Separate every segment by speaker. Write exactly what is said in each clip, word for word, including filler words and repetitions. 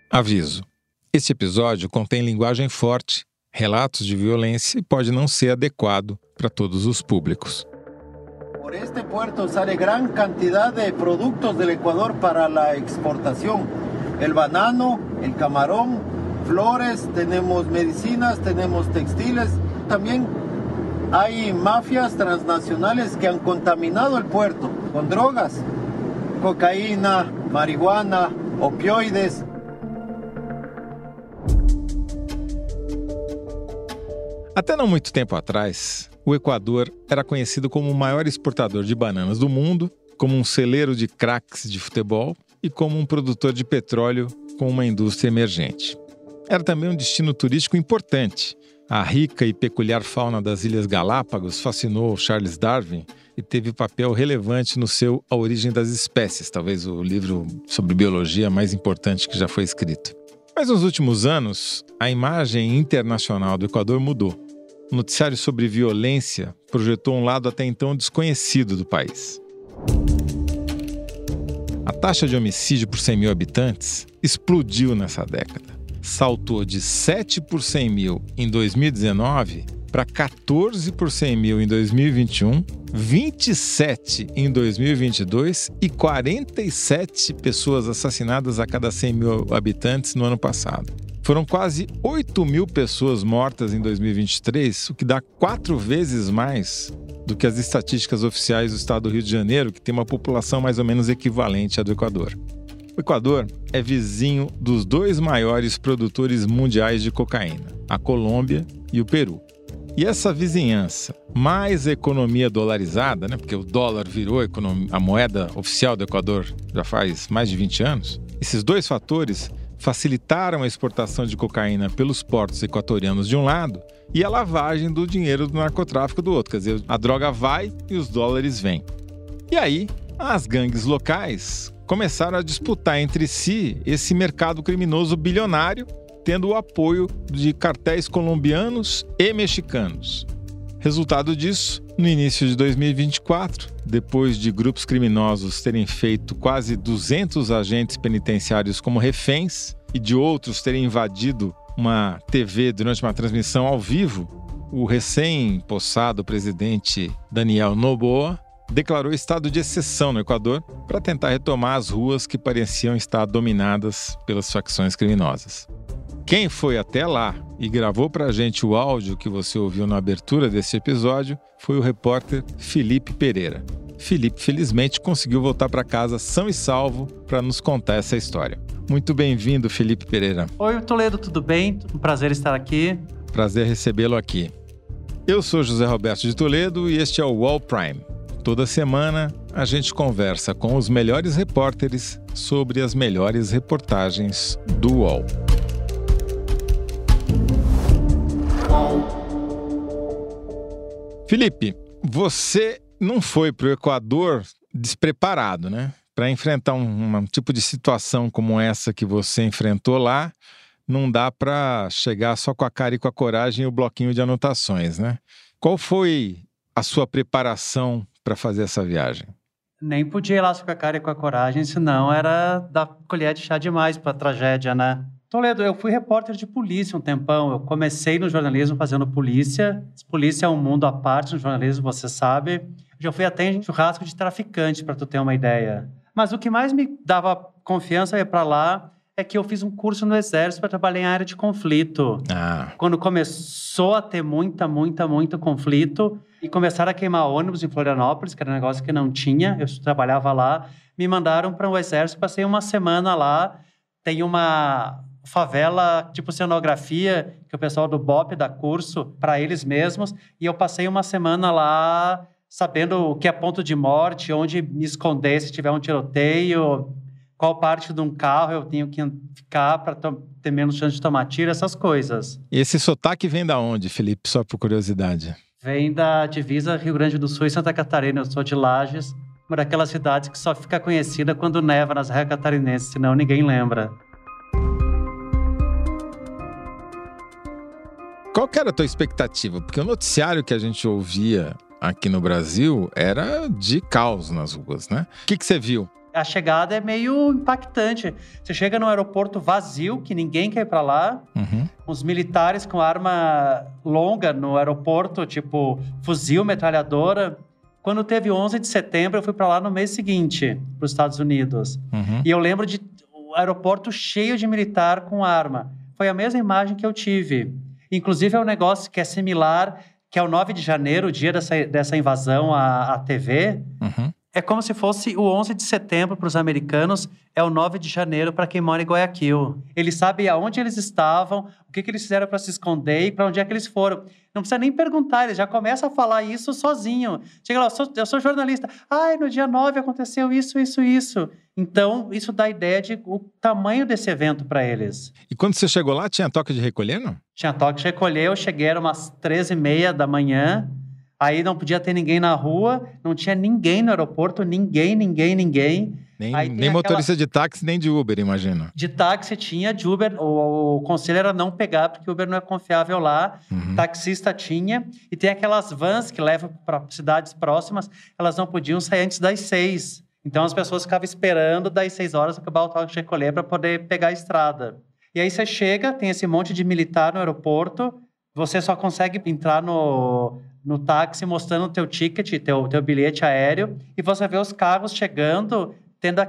Speaker 1: Aviso: este episódio contém linguagem forte, relatos de violência e pode não ser adequado para todos os públicos.
Speaker 2: Por este puerto sale gran cantidad de productos del Ecuador para la exportación. El banano, el camarón, flores, tenemos medicinas, tenemos textiles. También hay mafias transnacionales que han contaminado el puerto con drogas, cocaína, marihuana, opioides.
Speaker 1: Até não muito tempo atrás, o Equador era conhecido como o maior exportador de bananas do mundo, como um celeiro de craques de futebol e como um produtor de petróleo com uma indústria emergente. Era também um destino turístico importante. A rica e peculiar fauna das Ilhas Galápagos fascinou Charles Darwin e teve papel relevante no seu A Origem das Espécies, talvez o livro sobre biologia mais importante que já foi escrito. Mas nos últimos anos, a imagem internacional do Equador mudou. O noticiário sobre violência projetou um lado até então desconhecido do país. A taxa de homicídio por cem mil habitantes explodiu nessa década. Saltou de sete por cem mil em dois mil e dezenove para quatorze por cem mil em dois mil e vinte e um, vinte e sete em dois mil e vinte e dois e quarenta e sete pessoas assassinadas a cada cem mil habitantes no ano passado. Foram quase oito mil pessoas mortas em dois mil e vinte e três, o que dá quatro vezes mais do que as estatísticas oficiais do estado do Rio de Janeiro, que tem uma população mais ou menos equivalente à do Equador. O Equador é vizinho dos dois maiores produtores mundiais de cocaína, a Colômbia e o Peru. E essa vizinhança, mais a economia dolarizada, né, porque o dólar virou a, economia, a moeda oficial do Equador já faz mais de vinte anos, esses dois fatores facilitaram a exportação de cocaína pelos portos equatorianos de um lado e a lavagem do dinheiro do narcotráfico do outro. Quer dizer, a droga vai e os dólares vêm. E aí, as gangues locais começaram a disputar entre si esse mercado criminoso bilionário, tendo o apoio de cartéis colombianos e mexicanos. Resultado disso, no início de dois mil e vinte e quatro, depois de grupos criminosos terem feito quase duzentos agentes penitenciários como reféns e de outros terem invadido uma T V durante uma transmissão ao vivo, o recém-possado presidente Daniel Noboa declarou estado de exceção no Equador para tentar retomar as ruas que pareciam estar dominadas pelas facções criminosas. Quem foi até lá e gravou para a gente o áudio que você ouviu na abertura desse episódio foi o repórter Felipe Pereira. Felipe, felizmente, conseguiu voltar para casa são e salvo para nos contar essa história. Muito bem-vindo, Felipe Pereira.
Speaker 3: Oi, Toledo, tudo bem? Um prazer estar aqui.
Speaker 1: Prazer recebê-lo aqui. Eu sou José Roberto de Toledo e este é o U O L Prime. Toda semana, a gente conversa com os melhores repórteres sobre as melhores reportagens do U O L. Felipe, você não foi para o Equador despreparado, né? Para enfrentar um, um tipo de situação como essa que você enfrentou lá, não dá para chegar só com a cara e com a coragem e o bloquinho de anotações, né? Qual foi a sua preparação para fazer essa viagem?
Speaker 3: Nem podia ir lá só com a cara e com a coragem, senão era dar colher de chá demais para a tragédia, né? Toledo, eu fui repórter de polícia um tempão. Eu comecei no jornalismo fazendo polícia. Polícia é um mundo à parte no jornalismo, você sabe. Já fui até em churrasco de traficante, para tu ter uma ideia. Mas o que mais me dava confiança ir para lá é que eu fiz um curso no Exército para trabalhar em área de conflito.
Speaker 1: Ah.
Speaker 3: Quando começou a ter muita, muita, muito conflito e começaram a queimar ônibus em Florianópolis, que era um negócio que não tinha, eu trabalhava lá, me mandaram para o Exército, passei uma semana lá, tem uma favela, tipo cenografia, que o pessoal do B O P dá curso para eles mesmos, e eu passei uma semana lá sabendo o que é ponto de morte, onde me esconder se tiver um tiroteio, qual parte de um carro eu tenho que ficar para to- ter menos chance de tomar tiro, essas coisas.
Speaker 1: E esse sotaque vem da onde, Felipe? Só por curiosidade.
Speaker 3: Vem da divisa Rio Grande do Sul e Santa Catarina. Eu sou de Lages, uma daquelas cidades que só fica conhecida quando neva nas Serras Catarinenses, senão ninguém lembra.
Speaker 1: Qual que era a tua expectativa? Porque o noticiário que a gente ouvia aqui no Brasil era de caos nas ruas, né? O que que você viu?
Speaker 3: A chegada é meio impactante. Você chega num aeroporto vazio, que ninguém quer ir pra lá.
Speaker 1: Uhum.
Speaker 3: Os militares com arma longa no aeroporto, tipo fuzil, metralhadora. Quando teve onze de setembro, eu fui pra lá no mês seguinte, pros Estados Unidos.
Speaker 1: Uhum.
Speaker 3: E eu lembro de o aeroporto cheio de militar com arma. Foi a mesma imagem que eu tive. Inclusive, é um negócio que é similar, que é o nove de janeiro, o dia dessa, dessa invasão à, à T V.
Speaker 1: Uhum.
Speaker 3: É como se fosse o onze de setembro para os americanos, é o nove de janeiro para quem mora em Guayaquil. Eles sabem aonde eles estavam, o que, que eles fizeram para se esconder e para onde é que eles foram. Não precisa nem perguntar, eles já começam a falar isso sozinho. Chega lá, eu sou, eu sou jornalista. Ai, no dia nove aconteceu isso, isso, isso. Então, isso dá ideia de o tamanho desse evento para eles.
Speaker 1: E quando você chegou lá, tinha toque de recolher, não?
Speaker 3: Tinha toque de recolher, eu cheguei, era umas treze e meia da manhã. Aí não podia ter ninguém na rua, não tinha ninguém no aeroporto, ninguém, ninguém, ninguém.
Speaker 1: Nem,
Speaker 3: Aí
Speaker 1: nem motorista aquela... de táxi, nem de Uber, imagino.
Speaker 3: De táxi tinha, de Uber, o, o conselho era não pegar, porque o Uber não é confiável lá. Uhum. Taxista tinha. E tem aquelas vans que levam para cidades próximas, elas não podiam sair antes das seis. Então as pessoas ficavam esperando das seis horas acabar o toque de recolher para poder pegar a estrada. E aí você chega, tem esse monte de militar no aeroporto, você só consegue entrar no... no táxi, mostrando o teu ticket, teu, teu bilhete aéreo, e você vê os carros chegando, tendo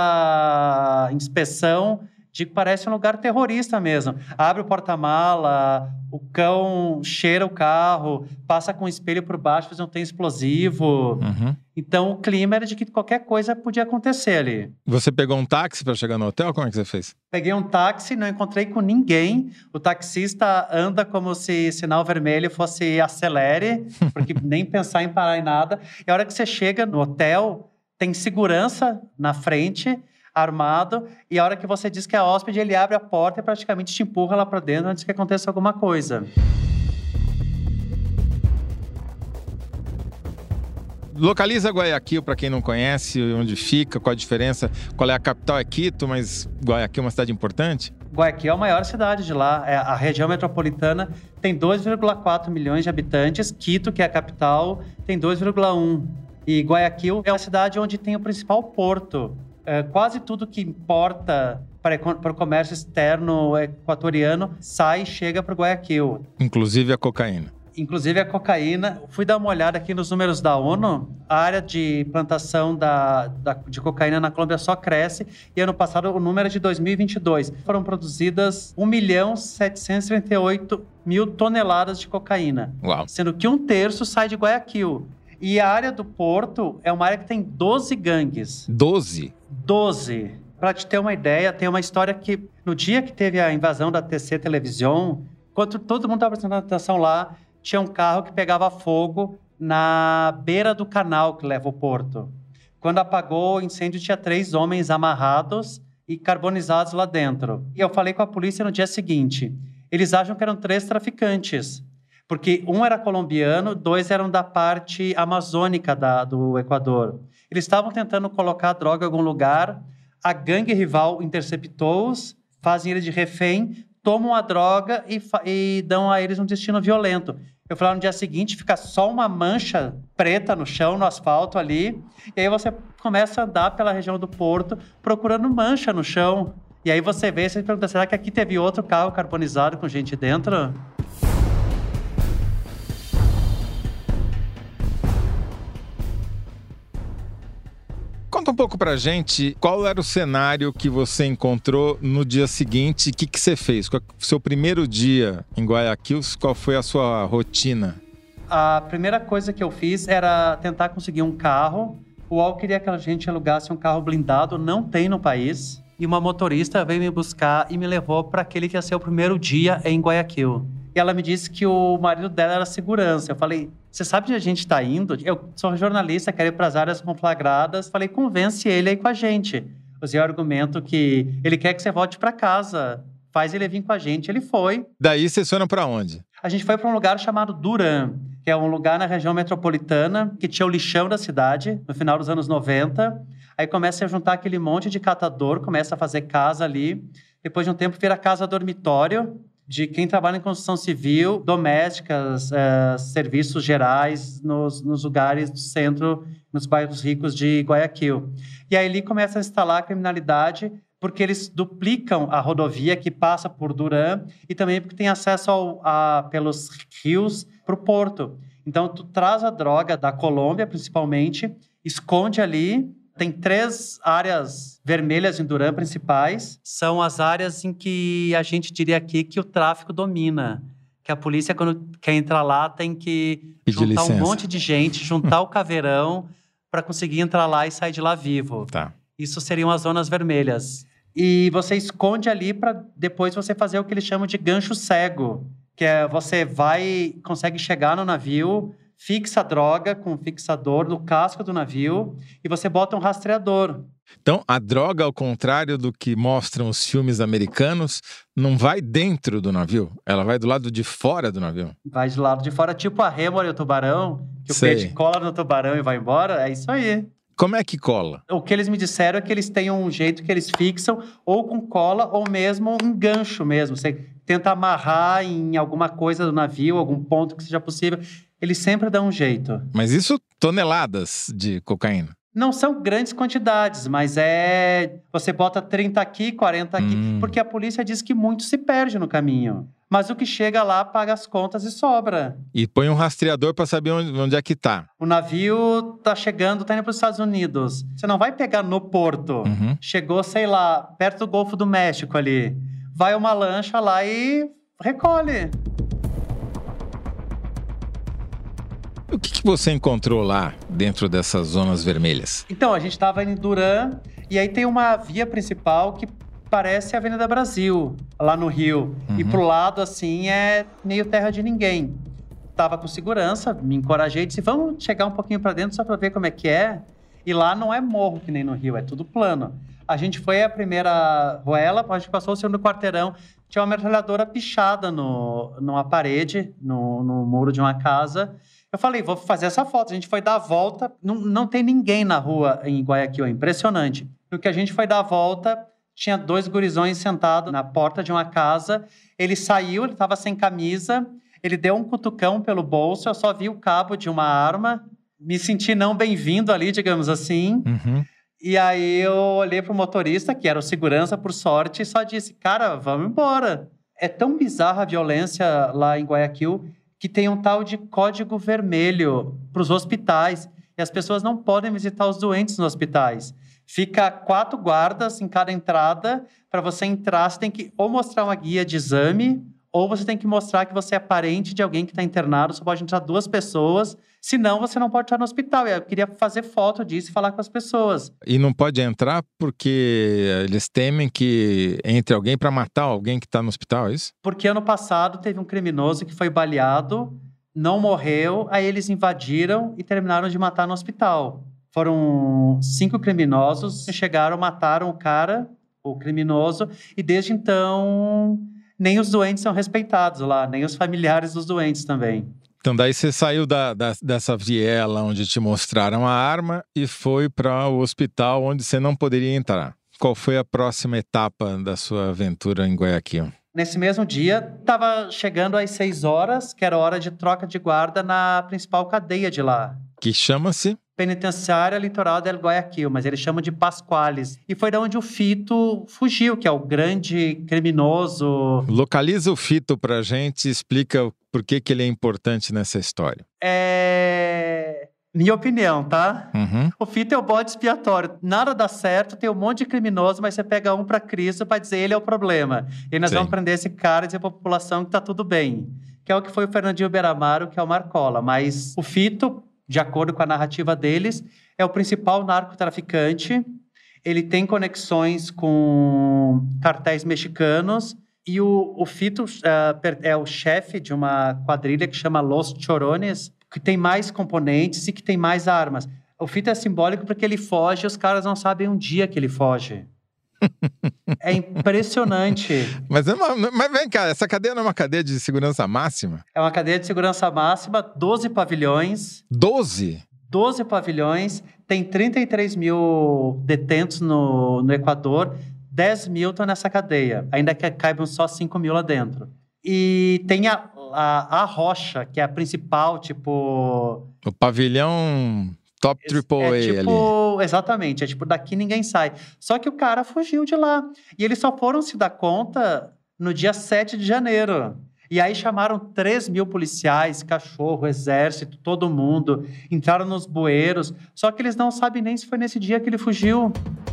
Speaker 3: aquela inspeção de que parece um lugar terrorista mesmo. Abre o porta-mala, o cão cheira o carro, passa com o espelho por baixo, mas não tem explosivo.
Speaker 1: Uhum.
Speaker 3: Então, o clima era de que qualquer coisa podia acontecer ali.
Speaker 1: Você pegou um táxi para chegar no hotel? Como é que você fez?
Speaker 3: Peguei um táxi, não encontrei com ninguém. O taxista anda como se sinal vermelho fosse acelere, porque nem pensar em parar em nada. E a hora que você chega no hotel, tem segurança na frente, armado, e a hora que você diz que é hóspede, ele abre a porta e praticamente te empurra lá para dentro antes que aconteça alguma coisa.
Speaker 1: Localiza Guayaquil, para quem não conhece, onde fica, qual a diferença, qual é a capital, é Quito, mas Guayaquil é uma cidade importante?
Speaker 3: Guayaquil é a maior cidade de lá, é a região metropolitana tem dois vírgula quatro milhões de habitantes, Quito, que é a capital, tem dois vírgula um. E Guayaquil é a cidade onde tem o principal porto. É, quase tudo que importa para, para o comércio externo equatoriano sai e chega para Guayaquil.
Speaker 1: Inclusive a cocaína.
Speaker 3: Inclusive a cocaína. Fui dar uma olhada aqui nos números da ONU. A área de plantação da, da, de cocaína na Colômbia só cresce. E ano passado o número é de dois mil e vinte e dois. Foram produzidas um milhão setecentos e trinta e oito mil toneladas de cocaína.
Speaker 1: Uau.
Speaker 3: Sendo que um terço sai de Guayaquil. E a área do porto é uma área que tem doze gangues.
Speaker 1: doze?
Speaker 3: doze. Para te ter uma ideia, tem uma história que no dia que teve a invasão da T C Televisão, enquanto todo mundo estava prestando atenção lá, tinha um carro que pegava fogo na beira do canal que leva ao porto. Quando apagou o incêndio, tinha três homens amarrados e carbonizados lá dentro. E eu falei com a polícia no dia seguinte. Eles acham que eram três traficantes. Porque um era colombiano, dois eram da parte amazônica da, do Equador. Eles estavam tentando colocar a droga em algum lugar, a gangue rival interceptou-os, fazem eles de refém, tomam a droga e, e dão a eles um destino violento. Eu falei, no dia seguinte fica só uma mancha preta no chão, no asfalto ali, e aí você começa a andar pela região do porto procurando mancha no chão. E aí você vê, você pergunta, será que aqui teve outro carro carbonizado com gente dentro?
Speaker 1: Conta um pouco pra gente qual era o cenário que você encontrou no dia seguinte, o que, que você fez? Qual foi o seu primeiro dia em Guayaquil, qual foi a sua rotina?
Speaker 3: A primeira coisa que eu fiz era tentar conseguir um carro. O U O L queria que a gente alugasse um carro blindado, não tem no país. E uma motorista veio me buscar e me levou para aquele que ia ser o primeiro dia em Guayaquil. E ela me disse que o marido dela era segurança. Eu falei, você sabe onde a gente está indo? Eu sou jornalista, quero ir para as áreas conflagradas. Falei, convence ele aí com a gente. Usei o argumento que ele quer que você volte para casa. Faz ele vir com a gente. Ele foi.
Speaker 1: Daí vocês foram para onde?
Speaker 3: A gente foi para um lugar chamado Durán, que é um lugar na região metropolitana, que tinha o lixão da cidade, no final dos anos noventa. Aí começa a juntar aquele monte de catador, começa a fazer casa ali. Depois de um tempo vira casa dormitório de quem trabalha em construção civil, domésticas, é, serviços gerais nos, nos lugares do centro, nos bairros ricos de Guayaquil. E E aí ali começa a instalar a criminalidade, porque eles duplicam a rodovia que passa por Durã e também porque tem acesso ao, a, pelos rios para o porto. Então, tu traz a droga da Colômbia, principalmente, esconde ali. Tem três áreas vermelhas em Durã principais. São as áreas em que a gente diria aqui que o tráfico domina. Que a polícia, quando quer entrar lá, tem que
Speaker 1: Pedir
Speaker 3: juntar
Speaker 1: licença.
Speaker 3: um monte de gente, juntar o caveirão para conseguir entrar lá e sair de lá vivo.
Speaker 1: Tá.
Speaker 3: Isso seriam as zonas vermelhas. E você esconde ali para depois você fazer o que eles chamam de gancho cego. Que é você vai, consegue chegar no navio, fixa a droga com um fixador no casco do navio e você bota um rastreador.
Speaker 1: Então, a droga, ao contrário do que mostram os filmes americanos, não vai dentro do navio. Ela vai do lado de fora do navio.
Speaker 3: Vai do lado de fora, tipo a rêmora e o tubarão, que
Speaker 1: Sei.
Speaker 3: o peixe cola no tubarão e vai embora. É isso aí.
Speaker 1: Como é que cola?
Speaker 3: O que eles me disseram é que eles têm um jeito que eles fixam ou com cola ou mesmo um gancho mesmo. Você tenta amarrar em alguma coisa do navio, algum ponto que seja possível. Eles sempre dão um jeito.
Speaker 1: Mas isso, toneladas de cocaína.
Speaker 3: Não são grandes quantidades, mas é... Você bota trinta aqui, quarenta aqui,
Speaker 1: Hum.
Speaker 3: porque a polícia diz que muito se perde no caminho. Mas o que chega lá paga as contas e sobra.
Speaker 1: E põe um rastreador para saber onde, onde é que tá.
Speaker 3: O navio tá chegando, tá indo para os Estados Unidos. Você não vai pegar no porto.
Speaker 1: Uhum.
Speaker 3: Chegou, sei lá, perto do Golfo do México ali. Vai uma lancha lá e recolhe.
Speaker 1: O que, que você encontrou lá, dentro dessas zonas vermelhas?
Speaker 3: Então, a gente estava em Durã, e aí tem uma via principal que parece a Avenida Brasil, lá no Rio.
Speaker 1: Uhum.
Speaker 3: E pro lado, assim, é meio terra de ninguém. Tava com segurança, me encorajei, disse, vamos chegar um pouquinho para dentro só para ver como é que é. E lá não é morro que nem no Rio, é tudo plano. A gente foi a primeira ruela, a gente passou o segundo quarteirão, tinha uma metralhadora pichada no, numa parede, no, no muro de uma casa. Eu falei, vou fazer essa foto. A gente foi dar a volta, não, não tem ninguém na rua em Guayaquil, é impressionante. No que a gente foi dar a volta, tinha dois gurizões sentados na porta de uma casa. Ele saiu, ele estava sem camisa, ele deu um cutucão pelo bolso, eu só vi o cabo de uma arma, me senti não bem-vindo ali, digamos assim.
Speaker 1: Uhum.
Speaker 3: E aí eu olhei pro motorista, que era o segurança, por sorte, e só disse, cara, vamos embora. É tão bizarra a violência lá em Guayaquil que tem um tal de código vermelho para os hospitais. E as pessoas não podem visitar os doentes nos hospitais. Fica quatro guardas em cada entrada. Para você entrar, você tem que ou mostrar uma guia de exame, ou você tem que mostrar que você é parente de alguém que está internado. Só pode entrar duas pessoas. Senão, você não pode estar no hospital. Eu queria fazer foto disso e falar com as pessoas.
Speaker 1: E não pode entrar porque eles temem que entre alguém para matar alguém que está no hospital, é isso?
Speaker 3: Porque ano passado teve um criminoso que foi baleado, não morreu, aí eles invadiram e terminaram de matar no hospital. Foram cinco criminosos que chegaram, mataram o cara, o criminoso, e desde então nem os doentes são respeitados lá, nem os familiares dos doentes também.
Speaker 1: Então daí você saiu da, da, dessa viela onde te mostraram a arma e foi para o hospital onde você não poderia entrar. Qual foi a próxima etapa da sua aventura em Guayaquil?
Speaker 3: Nesse mesmo dia, estava chegando às seis horas, que era hora de troca de guarda na principal cadeia de lá.
Speaker 1: Que chama-se?
Speaker 3: Penitenciária Litoral del Guayaquil, mas eles chamam de Pasquales. E foi da onde o Fito fugiu, que é o grande criminoso.
Speaker 1: Localiza o Fito pra gente e explica por que, que ele é importante nessa história.
Speaker 3: É... Minha opinião, tá?
Speaker 1: Uhum.
Speaker 3: O Fito é o bode expiatório. Nada dá certo, tem um monte de criminoso, mas você pega um pra Cristo pra dizer ele é o problema. E nós
Speaker 1: Sim.
Speaker 3: vamos prender esse cara e dizer pra população que tá tudo bem. Que é o que foi o Fernandinho Beiramaro, que é o Marcola. Mas o Fito, de acordo com a narrativa deles, é o principal narcotraficante. Ele tem conexões com cartéis mexicanos. E o, o Fito uh, é o chefe de uma quadrilha que chama Los Chorones, que tem mais componentes e que tem mais armas. O Fito é simbólico porque ele foge e os caras não sabem um dia que ele foge. É impressionante.
Speaker 1: Mas, é uma, mas vem cá, essa cadeia não é uma cadeia de segurança máxima?
Speaker 3: É uma cadeia de segurança máxima, doze pavilhões.
Speaker 1: doze?
Speaker 3: doze pavilhões, tem trinta e três mil detentos no, no Equador, dez mil estão nessa cadeia, ainda que caibam só cinco mil lá dentro. E tem a, a, a Rocha, que é a principal, tipo...
Speaker 1: O pavilhão top triple A
Speaker 3: é
Speaker 1: ali.
Speaker 3: tipo tipo, exatamente, é tipo, daqui ninguém sai. Só que o cara fugiu de lá. E eles só foram se dar conta no dia sete de janeiro. E aí chamaram três mil policiais, cachorro, exército, todo mundo. Entraram nos bueiros. Só que eles não sabem nem se foi nesse dia que ele fugiu.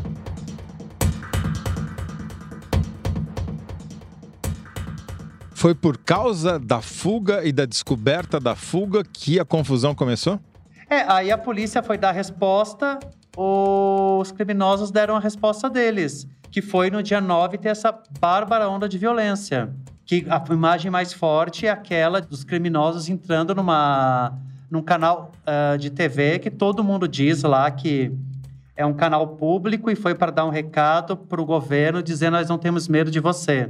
Speaker 1: Foi por causa da fuga e da descoberta da fuga que a confusão começou?
Speaker 3: É, aí a polícia foi dar a resposta, os criminosos deram a resposta deles, que foi no dia nove ter essa bárbara onda de violência. Que a imagem mais forte é aquela dos criminosos entrando numa, num canal uh, de T V que todo mundo diz lá que é um canal público e foi para dar um recado para o governo dizendo nós não temos medo de você.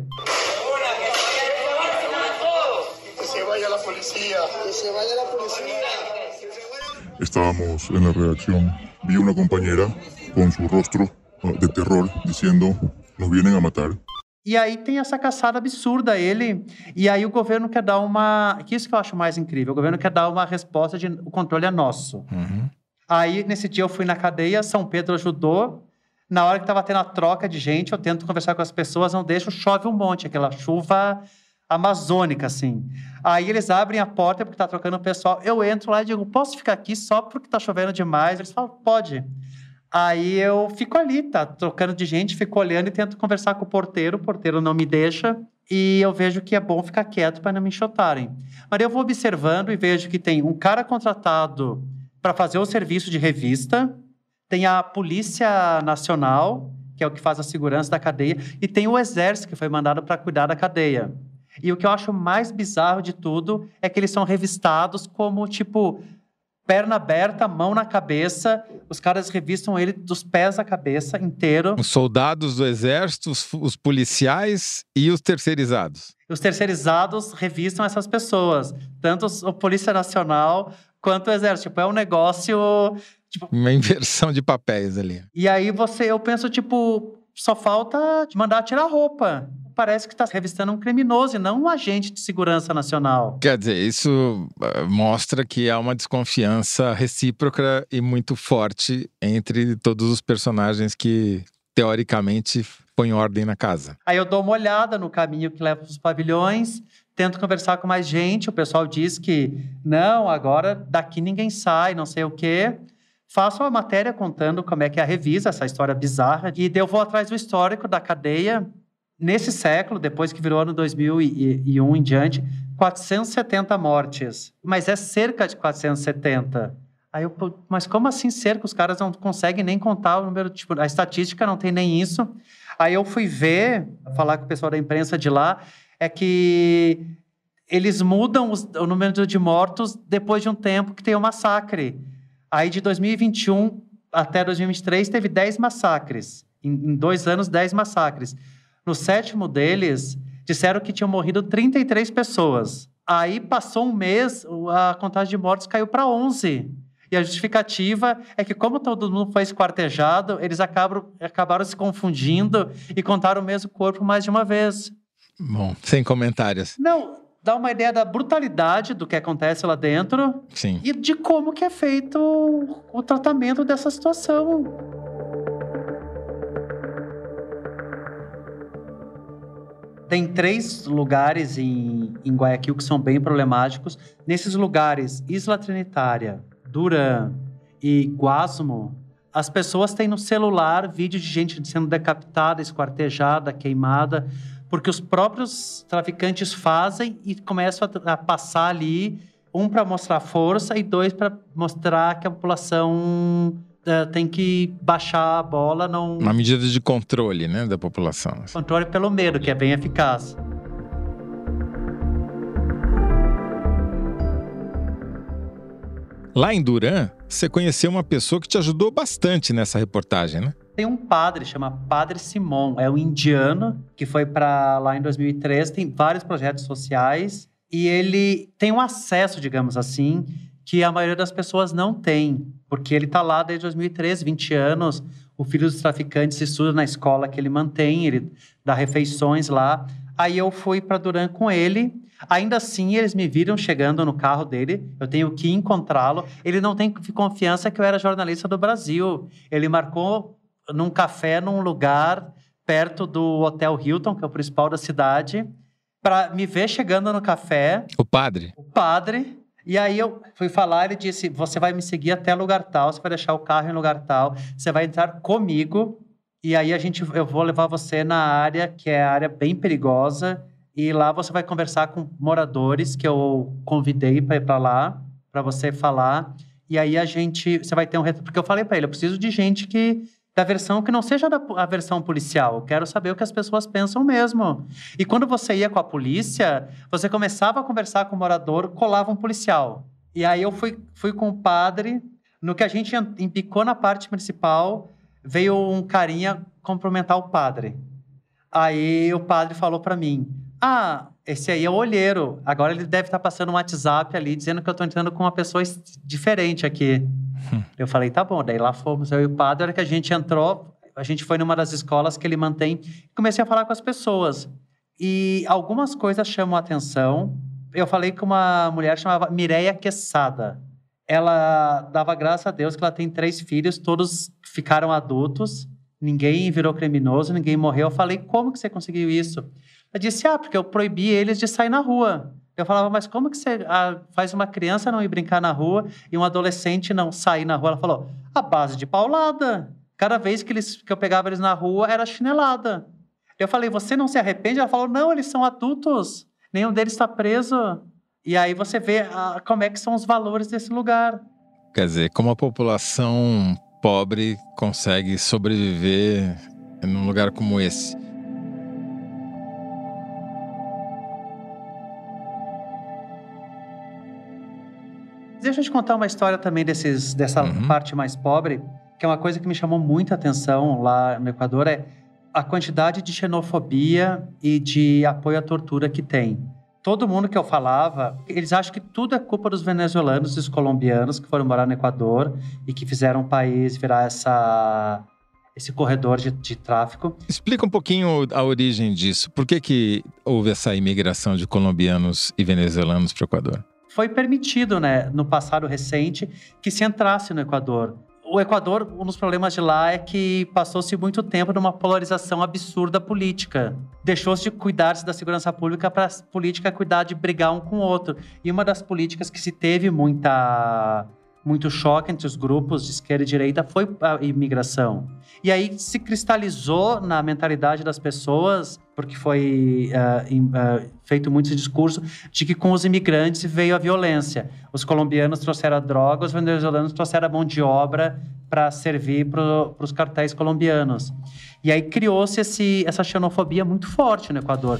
Speaker 4: Estábamos en la redacción, vi una compañera con su rostro de terror diciendo, nos vienen a matar.
Speaker 3: E aí tem essa caçada absurda a ele, e aí o governo quer dar uma... Que isso que eu acho mais incrível, o governo quer dar uma resposta de o controle é nosso.
Speaker 1: Uhum.
Speaker 3: Aí, nesse dia, eu fui na cadeia, São Pedro ajudou, na hora que estava tendo a troca de gente, eu tento conversar com as pessoas, não deixo, chove um monte, aquela chuva amazônica, assim. Aí eles abrem a porta porque tá trocando o pessoal. Eu entro lá e digo, posso ficar aqui só porque tá chovendo demais? Eles falam, pode. Aí eu fico ali, tá trocando de gente, fico olhando e tento conversar com o porteiro. O porteiro não me deixa e eu vejo que é bom ficar quieto para não me enxotarem. Mas eu vou observando e vejo que tem um cara contratado para fazer o serviço de revista, tem a Polícia Nacional, que é o que faz a segurança da cadeia, e tem o Exército, que foi mandado para cuidar da cadeia. E o que eu acho mais bizarro de tudo é que eles são revistados como, tipo, perna aberta, mão na cabeça. Os caras revistam ele dos pés à cabeça inteiro.
Speaker 1: Os soldados do exército, os, os policiais e os terceirizados.
Speaker 3: Os terceirizados revistam essas pessoas. Tanto a Polícia Nacional quanto o exército. Tipo, é um negócio... Tipo...
Speaker 1: Uma inversão de papéis ali.
Speaker 3: E aí você, eu penso, tipo, só falta mandar tirar a roupa. Parece que está revistando um criminoso e não um agente de segurança nacional.
Speaker 1: Quer dizer, isso mostra que há uma desconfiança recíproca e muito forte entre todos os personagens que, teoricamente, põem ordem na casa.
Speaker 3: Aí eu dou uma olhada no caminho que leva para os pavilhões, tento conversar com mais gente, o pessoal diz que não, agora daqui ninguém sai, não sei o quê. Faço uma matéria contando como é que é a revista, essa história bizarra, e eu vou atrás do histórico da cadeia. Nesse século, depois que virou ano dois mil e um em diante, quatrocentas e setenta mortes. Mas é cerca de quatrocentas e setenta. Aí eu, mas como assim cerca? Os caras não conseguem nem contar o número, tipo, a estatística não tem nem isso. Aí eu fui ver, falar com o pessoal da imprensa de lá, é que eles mudam os, o número de mortos depois de um tempo que tem o massacre. Aí de dois mil e vinte e um até dois mil e vinte e três teve dez massacres. Em, em dois anos, dez massacres. No sétimo deles, disseram que tinham morrido trinta e três pessoas. Aí, passou um mês, a contagem de mortes caiu para onze. E a justificativa é que, como todo mundo foi esquartejado, eles acabaram, acabaram se confundindo e contaram o mesmo corpo mais de uma vez.
Speaker 1: Bom, sem comentários.
Speaker 3: Não, dá uma ideia da brutalidade do que acontece lá dentro.
Speaker 1: Sim.
Speaker 3: E de como que é feito o tratamento dessa situação. Tem três lugares em, em Guayaquil que são bem problemáticos. Nesses lugares, Isla Trinitária, Durán e Guasmo, as pessoas têm no celular vídeo de gente sendo decapitada, esquartejada, queimada, porque os próprios traficantes fazem e começam a, a passar ali, um para mostrar força e dois para mostrar que a população... Uh, tem que baixar a bola, não...
Speaker 1: Uma medida de controle, né, da população.
Speaker 3: Controle pelo medo, que é bem eficaz.
Speaker 1: Lá em Durán, você conheceu uma pessoa que te ajudou bastante nessa reportagem, né?
Speaker 3: Tem um padre, chama Padre Simon, é um indiano, que foi para lá em dois mil e treze, tem vários projetos sociais, e ele tem um acesso, digamos assim, que a maioria das pessoas não tem, porque ele está lá desde dois mil e treze, vinte anos, o filho dos traficantes estuda na escola que ele mantém, ele dá refeições lá. Aí eu fui para Duran com ele. Ainda assim, eles me viram chegando no carro dele. Eu tenho que encontrá-lo. Ele não tem confiança que eu era jornalista do Brasil. Ele marcou num café, num lugar perto do Hotel Hilton, que é o principal da cidade, para me ver chegando no café.
Speaker 1: O padre?
Speaker 3: O padre. E aí eu fui falar, ele disse, você vai me seguir até lugar tal, você vai deixar o carro em lugar tal, você vai entrar comigo, e aí a gente, eu vou levar você na área, que é a área bem perigosa, e lá você vai conversar com moradores que eu convidei para ir para lá, para você falar, e aí a gente, você vai ter um retorno, porque eu falei para ele, eu preciso de gente que da versão que não seja da, a versão policial. Eu quero saber o que as pessoas pensam mesmo. E quando você ia com a polícia, você começava a conversar com o morador, colava um policial. E aí eu fui, fui com o padre, no que a gente empicou na parte principal, veio um carinha cumprimentar o padre. Aí o padre falou para mim, ah, esse aí é o olheiro. Agora ele deve estar passando um WhatsApp ali, dizendo que eu estou entrando com uma pessoa diferente aqui. Eu falei, tá bom. Daí lá fomos, eu e o padre, a hora que a gente entrou, a gente foi numa das escolas que ele mantém, comecei a falar com as pessoas. E algumas coisas chamam a atenção. Eu falei com uma mulher chamada Mireia Quesada. Ela dava graças a Deus que ela tem três filhos, todos ficaram adultos, ninguém virou criminoso, ninguém morreu. Eu falei, como que você conseguiu isso? Ela disse, ah, porque eu proibi eles de sair na rua. Eu falava, mas como que você ah, faz uma criança não ir brincar na rua e um adolescente não sair na rua? Ela falou, a base de paulada. Cada vez que, eles, que eu pegava eles na rua, era chinelada. Eu falei, você não se arrepende? Ela falou, não, eles são adultos. Nenhum deles está preso. E aí você vê ah, como é que são os valores desse lugar.
Speaker 1: Quer dizer, como a população pobre consegue sobreviver num lugar como esse.
Speaker 3: Deixa eu te contar uma história também desses, dessa uhum. parte mais pobre, que é uma coisa que me chamou muita atenção lá no Equador, é a quantidade de xenofobia e de apoio à tortura que tem. Todo mundo que eu falava, eles acham que tudo é culpa dos venezuelanos e dos colombianos que foram morar no Equador e que fizeram o país virar essa, esse corredor de, de tráfico.
Speaker 1: Explica um pouquinho a origem disso. Por que que houve essa imigração de colombianos e venezuelanos para o Equador?
Speaker 3: Foi permitido, né, no passado recente, que se entrasse no Equador. O Equador, um dos problemas de lá é que passou-se muito tempo numa polarização absurda política. Deixou-se de cuidar-se da segurança pública para a política cuidar de brigar um com o outro. E uma das políticas que se teve muita, muito choque entre os grupos de esquerda e direita foi a imigração. E aí se cristalizou na mentalidade das pessoas, porque foi uh, in, uh, feito muito esse discurso, de que com os imigrantes veio a violência. Os colombianos trouxeram a droga, os venezuelanos trouxeram a mão de obra para servir para os cartéis colombianos. E aí criou-se esse, essa xenofobia muito forte no Equador.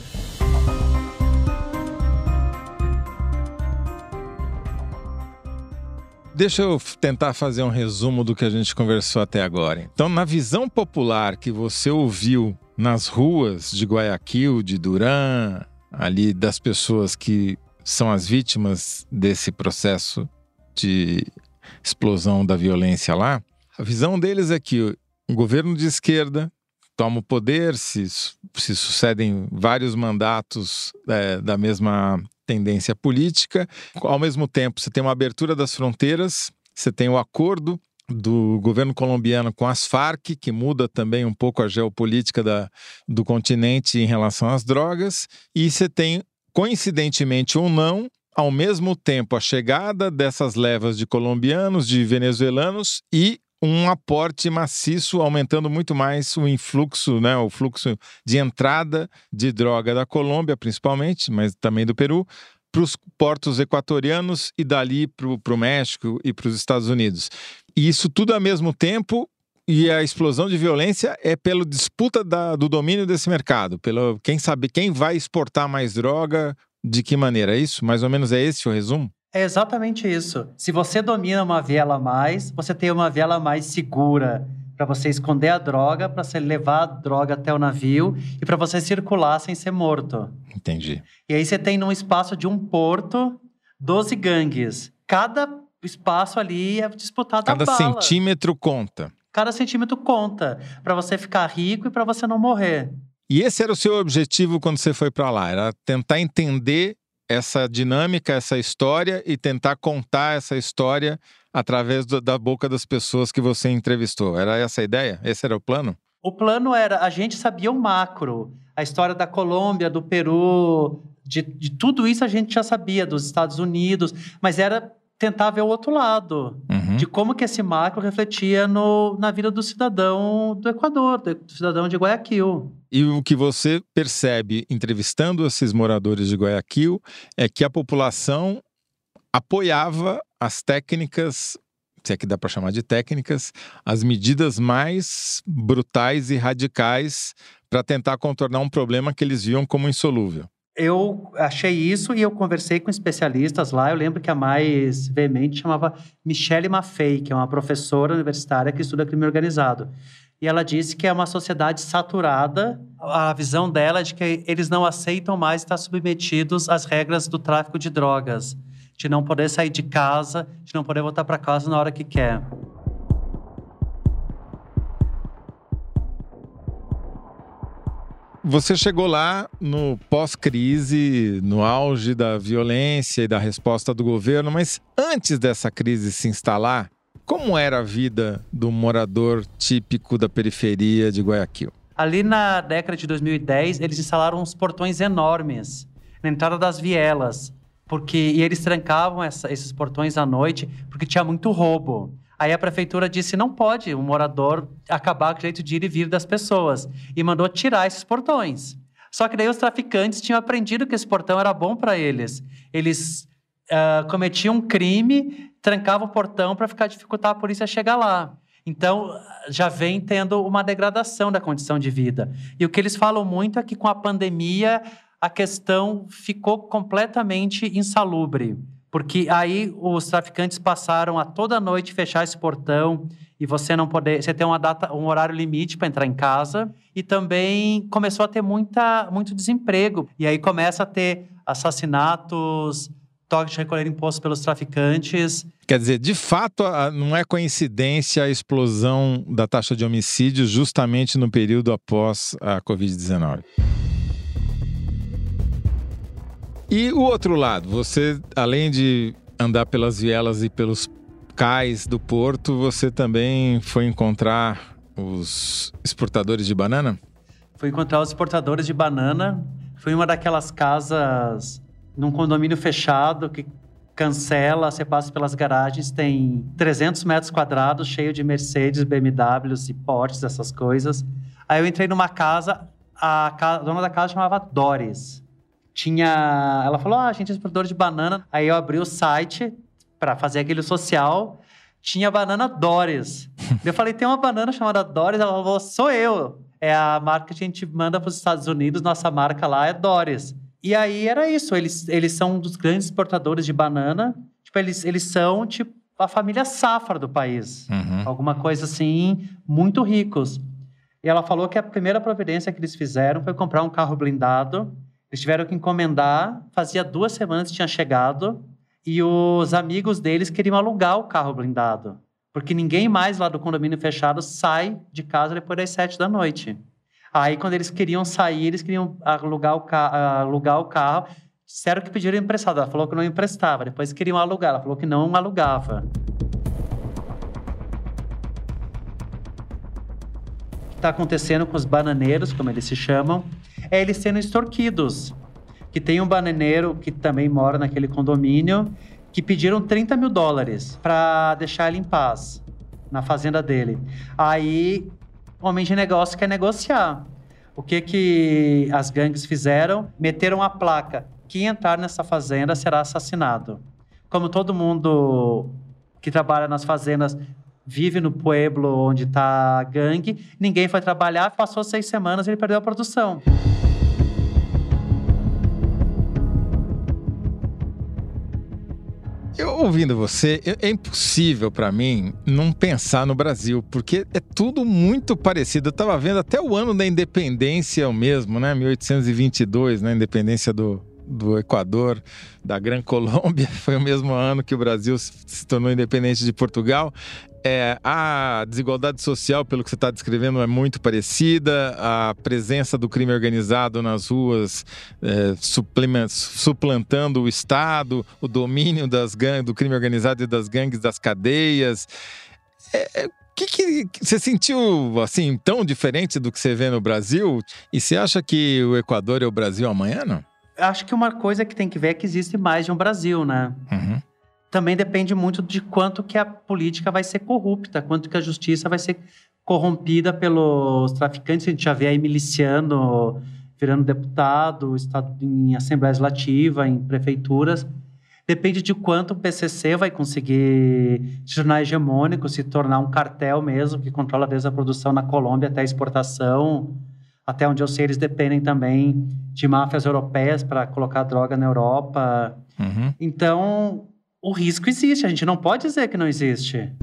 Speaker 1: Deixa eu tentar fazer um resumo do que a gente conversou até agora. Então, na visão popular que você ouviu nas ruas de Guayaquil, de Duran, ali das pessoas que são as vítimas desse processo de explosão da violência lá, a visão deles é que o governo de esquerda toma o poder, se, se sucedem vários mandatos é, da mesma tendência política. Ao mesmo tempo, você tem uma abertura das fronteiras, você tem o acordo do governo colombiano com as Farc, que muda também um pouco a geopolítica da, do continente em relação às drogas, e você tem, coincidentemente ou não, ao mesmo tempo a chegada dessas levas de colombianos, de venezuelanos e um aporte maciço, aumentando muito mais o influxo, né, o fluxo de entrada de droga da Colômbia, principalmente, mas também do Peru, para os portos equatorianos e dali para o México e para os Estados Unidos. E isso tudo ao mesmo tempo, e a explosão de violência é pela disputa da, do domínio desse mercado, pelo quem sabe quem vai exportar mais droga, de que maneira, é isso? Mais ou menos é esse o resumo?
Speaker 3: É exatamente isso. Se você domina uma viela a mais, você tem uma viela mais segura para você esconder a droga, para você levar a droga até o navio e para você circular sem ser morto.
Speaker 1: Entendi.
Speaker 3: E aí você tem num espaço de um porto doze gangues. Cada espaço ali é disputado a bala.
Speaker 1: Cada centímetro conta.
Speaker 3: Cada centímetro conta para você ficar rico e para você não morrer.
Speaker 1: E esse era o seu objetivo quando você foi para lá? Era tentar entender essa dinâmica, essa história e tentar contar essa história através do, da boca das pessoas que você entrevistou. Era essa a ideia? Esse era o plano?
Speaker 3: O plano era, a gente sabia o macro, a história da Colômbia, do Peru, de, de tudo isso a gente já sabia, dos Estados Unidos, mas era tentar ver o outro lado, uhum. de como que esse macro refletia no, na vida do cidadão do Equador, do cidadão de Guayaquil.
Speaker 1: E o que você percebe entrevistando esses moradores de Guayaquil é que a população apoiava as técnicas, se é que dá para chamar de técnicas, as medidas mais brutais e radicais para tentar contornar um problema que eles viam como insolúvel.
Speaker 3: Eu achei isso e eu conversei com especialistas lá. Eu lembro que a mais veemente chamava Michelle Maffei, que é uma professora universitária que estuda crime organizado. E ela disse que é uma sociedade saturada. A visão dela é de que eles não aceitam mais estar submetidos às regras do tráfico de drogas, de não poder sair de casa, de não poder voltar para casa na hora que quer.
Speaker 1: Você chegou lá no pós-crise, no auge da violência e da resposta do governo, mas antes dessa crise se instalar, como era a vida do morador típico da periferia de Guayaquil?
Speaker 3: Ali na década de dois mil e dez, eles instalaram uns portões enormes na entrada das vielas, porque, e eles trancavam essa, esses portões à noite porque tinha muito roubo. Aí a prefeitura disse, não pode um morador acabar com o jeito de ir e vir das pessoas. E mandou tirar esses portões. Só que daí os traficantes tinham aprendido que esse portão era bom para eles. Eles uh, cometiam um crime, trancavam o portão para ficar dificultar a polícia chegar lá. Então, já vem tendo uma degradação da condição de vida. E o que eles falam muito é que com a pandemia, a questão ficou completamente insalubre. Porque aí os traficantes passaram a toda noite fechar esse portão e você não poder, você tem uma data, um horário limite para entrar em casa. E também começou a ter muita, muito desemprego. E aí começa a ter assassinatos, toque de recolher imposto pelos traficantes.
Speaker 1: Quer dizer, de fato, não é coincidência a explosão da taxa de homicídios justamente no período após a covid dezenove. E o outro lado, você, além de andar pelas vielas e pelos cais do porto, você também foi encontrar os exportadores de banana?
Speaker 3: Fui encontrar os exportadores de banana. Foi uma daquelas casas num condomínio fechado que cancela, você passa pelas garagens, tem trezentos metros quadrados, cheio de Mercedes, B M Ws e Porsches, essas coisas. Aí eu entrei numa casa, a, casa, a dona da casa chamava Doris. Tinha... Ela falou, ah, a gente é exportador de banana. Aí eu abri o site para fazer aquele social. Tinha banana Doris. Eu falei, tem uma banana chamada Doris? Ela falou, sou eu. É a marca que a gente manda para os Estados Unidos. Nossa marca lá é Doris. E aí era isso. Eles, eles são um dos grandes exportadores de banana. Tipo, eles, eles são tipo a família Safra do país. Uhum. Alguma coisa assim, muito ricos. E ela falou que a primeira providência que eles fizeram foi comprar um carro blindado. Eles tiveram que encomendar, fazia duas semanas que tinha chegado, e os amigos deles queriam alugar o carro blindado, porque ninguém mais lá do condomínio fechado sai de casa depois das sete da noite. Aí, quando eles queriam sair, eles queriam alugar o, ca- alugar o carro, disseram que pediram emprestado, ela falou que não emprestava, depois queriam alugar, ela falou que não alugava. O que está acontecendo com os bananeiros, como eles se chamam, é eles sendo extorquidos. Que tem um bananeiro que também mora naquele condomínio que pediram trinta mil dólares para deixar ele em paz na fazenda dele. Aí o homem de negócio quer negociar. O que que as gangues fizeram? Meteram a placa: quem entrar nessa fazenda será assassinado. Como todo mundo que trabalha nas fazendas vive no pueblo onde está a gangue, ninguém foi trabalhar, passou seis semanas e ele perdeu a produção.
Speaker 1: Eu, ouvindo você, é impossível para mim não pensar no Brasil, porque é tudo muito parecido. Eu estava vendo até o ano da independência o mesmo, né? mil oitocentos e vinte e dois, né? Independência do, do Equador, da Gran Colômbia. Foi o mesmo ano que o Brasil se tornou independente de Portugal. É, a desigualdade social, pelo que você está descrevendo, é muito parecida. A presença do crime organizado nas ruas é, suplantando o Estado, o domínio das gangues, do crime organizado e das gangues das cadeias. É, é, que, que você sentiu assim tão diferente do que você vê no Brasil? E você acha que o Equador é o Brasil amanhã, não?
Speaker 3: Acho que uma coisa que tem que ver é que existe mais de um Brasil, né?
Speaker 1: Uhum.
Speaker 3: Também depende muito de quanto que a política vai ser corrupta, quanto que a justiça vai ser corrompida pelos traficantes. A gente já vê aí miliciano virando deputado, estado em Assembleia Legislativa, em prefeituras. Depende de quanto o P C C vai conseguir se tornar hegemônico, se tornar um cartel mesmo, que controla desde a produção na Colômbia até a exportação. Até onde eu sei, eles dependem também de máfias europeias para colocar droga na Europa.
Speaker 1: Uhum.
Speaker 3: Então, o risco existe, a gente não pode dizer que não existe.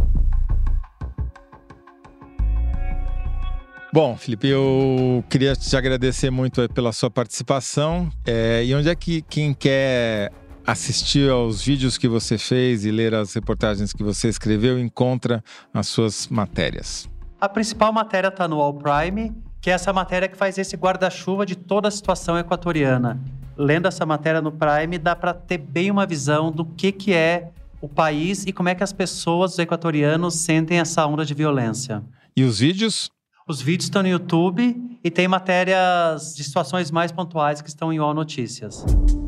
Speaker 1: Bom, Felipe, eu queria te agradecer muito pela sua participação. É, e onde é que quem quer assistir aos vídeos que você fez e ler as reportagens que você escreveu encontra as suas matérias?
Speaker 3: A principal matéria está no All Prime, que é essa matéria que faz esse guarda-chuva de toda a situação equatoriana. Lendo essa matéria no Prime, dá para ter bem uma visão do que, que é o país e como é que as pessoas, os equatorianos, sentem essa onda de violência.
Speaker 1: E os vídeos?
Speaker 3: Os vídeos estão no YouTube e tem matérias de situações mais pontuais que estão em U O L Notícias.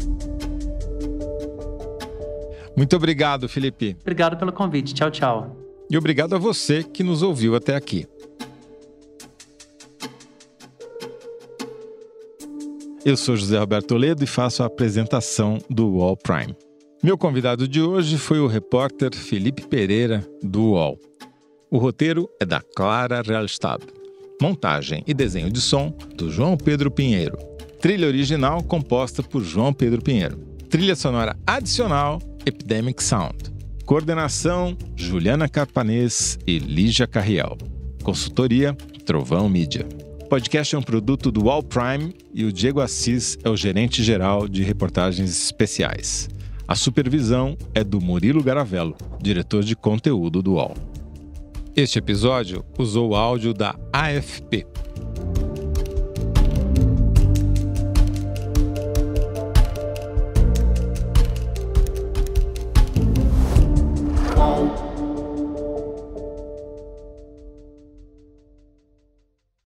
Speaker 1: Muito obrigado, Felipe.
Speaker 3: Obrigado pelo convite. Tchau, tchau.
Speaker 1: E obrigado a você que nos ouviu até aqui. Eu sou José Roberto Toledo e faço a apresentação do U O L Prime. Meu convidado de hoje foi o repórter Felipe Pereira, do U O L. O roteiro é da Clara Realstad. Montagem e desenho de som do João Pedro Pinheiro. Trilha original composta por João Pedro Pinheiro. Trilha sonora adicional, Epidemic Sound. Coordenação, Juliana Carpanês e Lígia Carriel. Consultoria, Trovão Mídia. O podcast é um produto do U O L Prime e o Diego Assis é o gerente-geral de reportagens especiais. A supervisão é do Murilo Garavello, diretor de conteúdo do U O L. Este episódio usou o áudio da A F P,